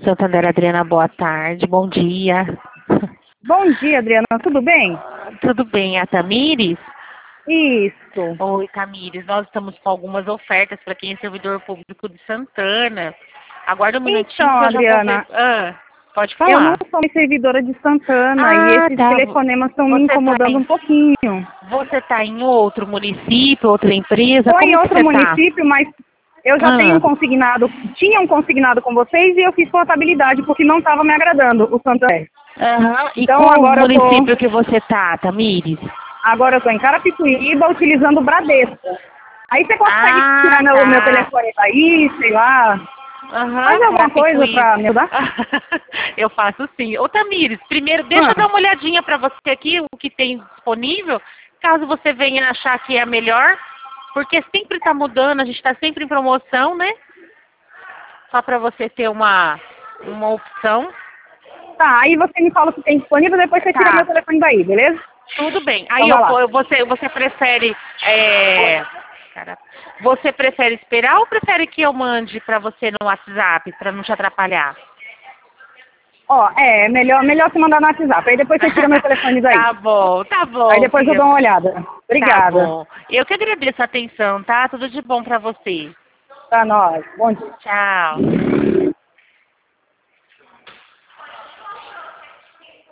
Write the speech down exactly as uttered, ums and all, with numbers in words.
Santander, Adriana, boa tarde, bom dia. Bom dia, Adriana, tudo bem? Tudo bem, a Tamires? Isso. Oi, Tamires, nós estamos com algumas ofertas para quem é servidor público de Santana. Aguarda um minutinho Então, que eu já Adriana, vou ver. Ah, pode eu não falar. sou mais servidora de Santana Ah, e esses tá. telefonemas estão me Você tá incomodando em, um pouquinho. você tá em outro município, outra empresa? Estou em Como que outro você tá? município, mas eu já tenho Ah, um consignado, tinha um consignado com vocês e eu fiz portabilidade porque não estava me agradando o Santander. aham. E Então qual agora eu tô, município que você tá, Tamires? agora eu tô em Carapicuíba utilizando o Bradesco. Aí você consegue Ah, tirar meu, meu tá. telefone daí, sei lá, Aham, fazer alguma coisa Carapicuíba. pra me ajudar? Eu faço sim. Ô Tamires, primeiro deixa eu Ah. dar uma olhadinha para você aqui, o que tem disponível, caso você venha achar que é melhor, porque sempre está mudando, a gente está sempre em promoção, né? Só para você ter uma, uma opção. Tá, aí você me fala o que tem disponível, depois você tira meu Tá, telefone daí, beleza? tudo bem. Então Aí vai eu, lá. vou- você, você prefere. É, cara, você prefere esperar ou prefere que eu mande para você no WhatsApp, para não te atrapalhar? Ó, é, melhor, melhor você mandar no WhatsApp, aí depois você tira meu telefone daí. Tá bom, tá Aí bom, depois eu filha. dou uma olhada. Tá Obrigada. bom. Eu que agradeço a atenção, tá? Tudo de bom pra você. Pra nós. Bom dia. Tchau.